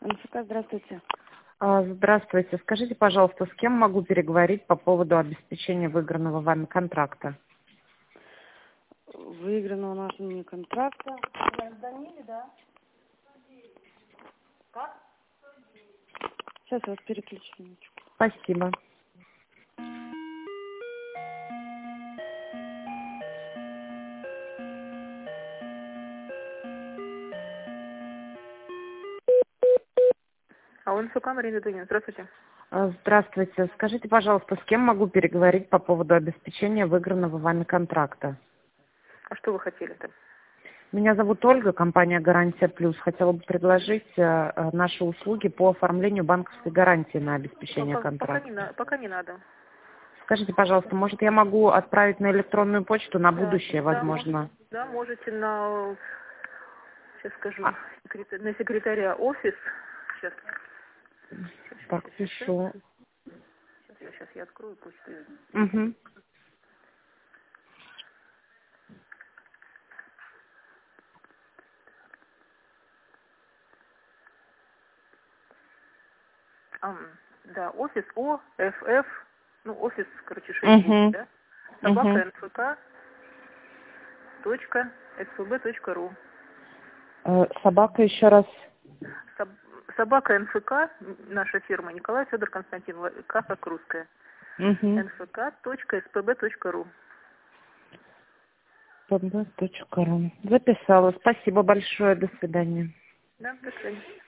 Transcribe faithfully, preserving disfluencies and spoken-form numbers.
эн эф ка, здравствуйте. А, Здравствуйте. Скажите, пожалуйста, с кем могу переговорить по поводу обеспечения выигранного вами контракта? Выиграно у нас не контракта. Вы звонили, да? Как? Сейчас я вас переключу. минуточку. Спасибо. А он эн эф ка, Марина Дунина. Здравствуйте. А, Здравствуйте. Скажите, пожалуйста, с кем могу переговорить по поводу обеспечения выигранного вами контракта? А что вы хотели-то? Меня зовут Ольга, компания «Гарантия Плюс». Хотела бы предложить э, э, наши услуги по оформлению банковской гарантии на обеспечение Пока, пока, не, контракта. на- пока не надо. Скажите, пожалуйста, может, я могу отправить на электронную почту на Да, будущее, да, можете, возможно? да, можете на, сейчас скажу, А, секрета- на секретаря офис. Сейчас, так, сейчас, сейчас, пишу. сейчас, я, сейчас я открою почту. Угу. Ам, да, офис О, Ф Ф, ну, офис, короче, шесть букв, Угу. да? Собака Угу. эн эф ка точка эс пэ бэ точка ру. Э, Собака еще раз. Соб- Собака эн эф ка, наша фирма, Николай Федор Константин, К как русская. Угу. эн эф ка точка эс пэ бэ точка ру. пэ бэ точка ру. Записала. Спасибо большое. До свидания. Да, до свидания.